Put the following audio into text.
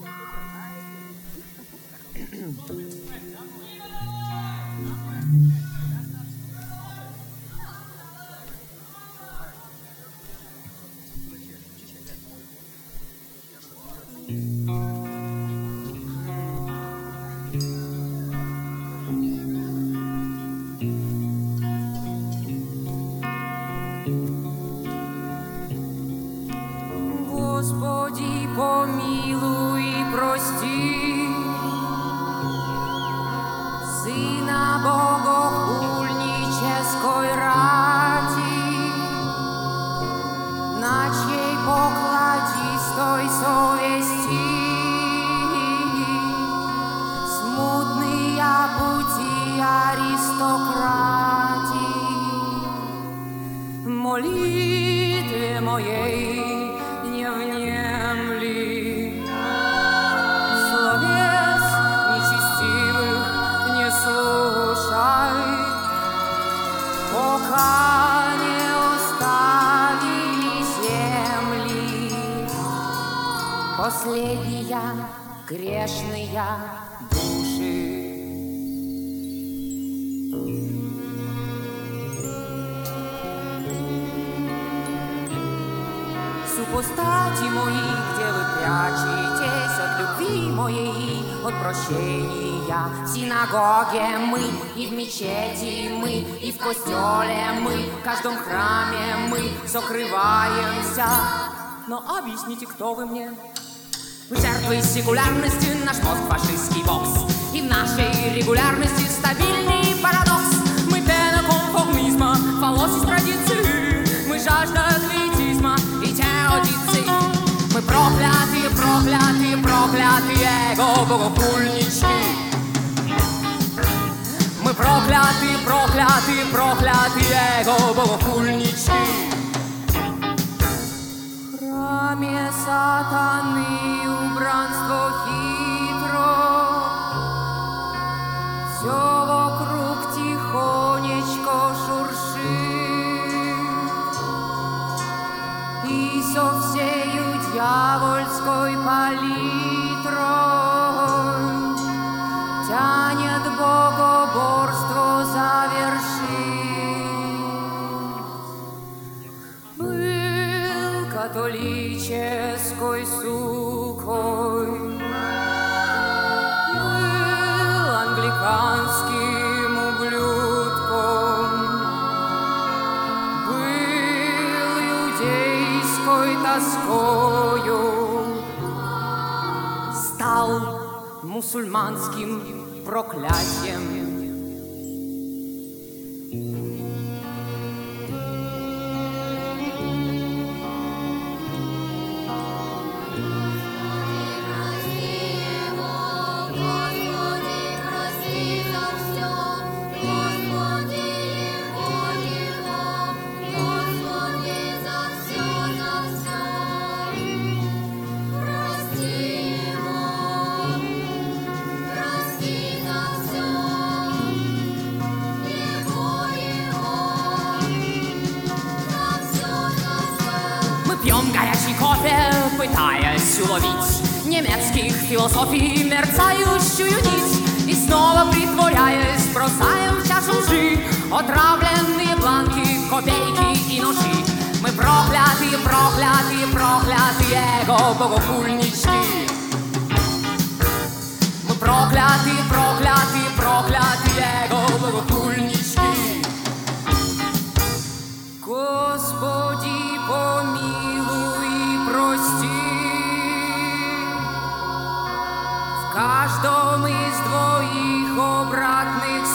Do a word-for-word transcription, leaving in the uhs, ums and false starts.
Господи, помилуй и прости Сына богохульнической рати, на чьей покладистой совести смутные пути аристократии. Молитве моей не внемли, словес нечестивых не слушай, пока не уставили земли последние грешные души. Супостати мои, где вы прячетесь от любви моей, от прощения? В синагоге мы, и в мечети мы, и в костеле мы, в каждом храме мы сокрываемся. Но объясните, кто вы мне? Вы жертвы секулярности, наш мозг фашистский бокс, и в нашей регулярности стабильный парадокс. Мы пена конформизма, фалос из традиции, мы жажда атлетизма и теодиции. Мы проклятые, проклятые, проклятые эго-богохульнички. Мы проклятые, проклятые, проклятые эго-богохульнички. В храме сатаны убранство хитро, все вокруг тихонечко шуршит, и со всею дьявольской палитрой тянет богоборство завершить. Был католической сукой, был англиканским ублюдком, был иудейской тоскою, стал мусульманским проклятием. Пьем горячий кофе, пытаясь уловить немецких философий мерцающую нить, и снова притворяясь, бросаем в чашу лжи отравленные бланки, копейки и ножи. Мы проклятые, проклятые, проклятые эго-богохульнички. Мы проклятые, проклятые, проклятые эго-богохульнички. Господи, помилуй и прости. В каждом из двоих обратных